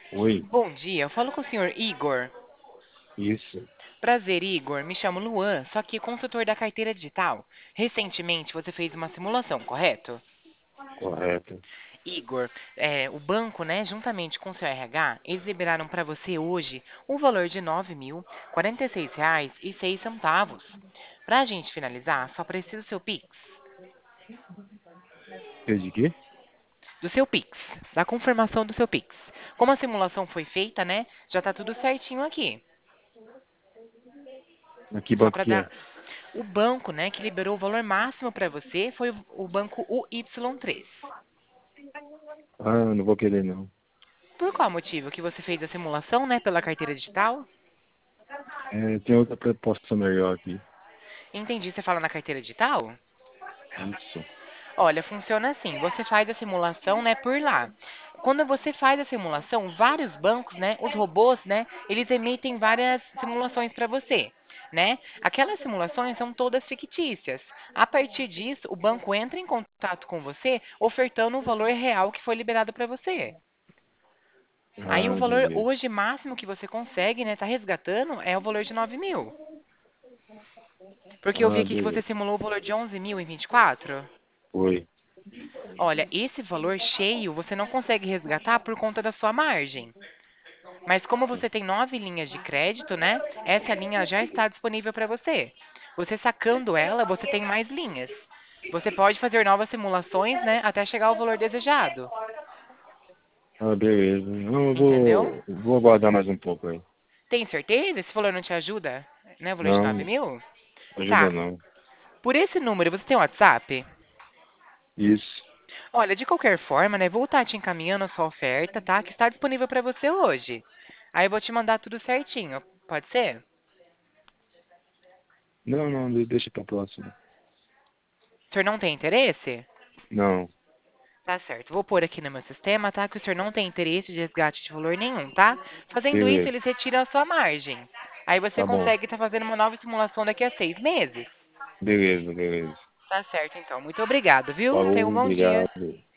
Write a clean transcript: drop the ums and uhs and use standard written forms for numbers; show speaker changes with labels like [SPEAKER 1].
[SPEAKER 1] Oi,
[SPEAKER 2] Bom dia, eu falo com o senhor Igor.
[SPEAKER 1] isso,
[SPEAKER 2] Prazer, Igor. Me chamo Luan, só que consultor da carteira digital. Recentemente você fez uma simulação, correto?
[SPEAKER 1] correto.
[SPEAKER 2] Igor, o banco, né, juntamente com o seu RH, eles liberaram para você hoje o valor de R$ 9.046,06. Para a gente finalizar, só preciso do seu Pix.
[SPEAKER 1] Eu de quê?
[SPEAKER 2] Do seu Pix, da confirmação do seu Pix. Como a simulação foi feita, né, já tá tudo certinho aqui.
[SPEAKER 1] Mas que
[SPEAKER 2] Só
[SPEAKER 1] banco
[SPEAKER 2] para
[SPEAKER 1] que é?
[SPEAKER 2] dar. O banco, né, que liberou o valor máximo para você foi o banco UY3.
[SPEAKER 1] Ah, não vou querer não.
[SPEAKER 2] Por qual motivo que você fez a simulação, né, pela carteira digital?
[SPEAKER 1] É, tem outra proposta melhor aqui.
[SPEAKER 2] Entendi, você fala na carteira digital?
[SPEAKER 1] Isso.
[SPEAKER 2] Olha, funciona assim, você faz a simulação, né, por lá. Quando você faz a simulação, vários bancos, né, os robôs, né, eles emitem várias simulações para você, né? Aquelas simulações são todas fictícias. A partir disso, o banco entra em contato com você, ofertando o valor real que foi liberado para você. Aí o
[SPEAKER 1] Ah,
[SPEAKER 2] valor
[SPEAKER 1] beleza.
[SPEAKER 2] hoje máximo que você consegue, né, tá resgatando é o valor de 9.000. Porque eu vi
[SPEAKER 1] Ah,
[SPEAKER 2] aqui que você
[SPEAKER 1] beleza.
[SPEAKER 2] simulou o valor de 11.024.
[SPEAKER 1] Oi.
[SPEAKER 2] Olha, esse valor cheio você não consegue resgatar por conta da sua margem. Mas como você tem 9 linhas de crédito, né? Essa linha já está disponível para você. Você sacando ela, você tem mais linhas. Você pode fazer novas simulações, né, até chegar ao valor desejado.
[SPEAKER 1] Ah, beleza. Não, eu
[SPEAKER 2] Entendeu?
[SPEAKER 1] vou aguardar mais um pouco aí.
[SPEAKER 2] Tem certeza? Esse valor não te ajuda? Né, o valor de
[SPEAKER 1] Não,
[SPEAKER 2] 9.000?
[SPEAKER 1] ajuda
[SPEAKER 2] Tá.
[SPEAKER 1] não.
[SPEAKER 2] Por esse número, você tem WhatsApp?
[SPEAKER 1] Isso.
[SPEAKER 2] Olha, de qualquer forma, né, vou estar te encaminhando a sua oferta, tá? Que está disponível para você hoje. Aí eu vou te mandar tudo certinho. Pode ser?
[SPEAKER 1] Não, não, deixa pra próxima.
[SPEAKER 2] O senhor não tem interesse?
[SPEAKER 1] Não,
[SPEAKER 2] Tá certo. Vou pôr aqui no meu sistema, tá? Que o senhor não tem interesse de resgate de valor nenhum, tá? Fazendo isso,
[SPEAKER 1] beleza.
[SPEAKER 2] eles retiram a sua margem. Aí você
[SPEAKER 1] Tá bom.
[SPEAKER 2] consegue estar fazendo uma nova simulação daqui a 6 meses.
[SPEAKER 1] Beleza, beleza.
[SPEAKER 2] Tá certo, então. Muito obrigado, viu? Tenha um
[SPEAKER 1] Falou,
[SPEAKER 2] bom dia.
[SPEAKER 1] obrigado.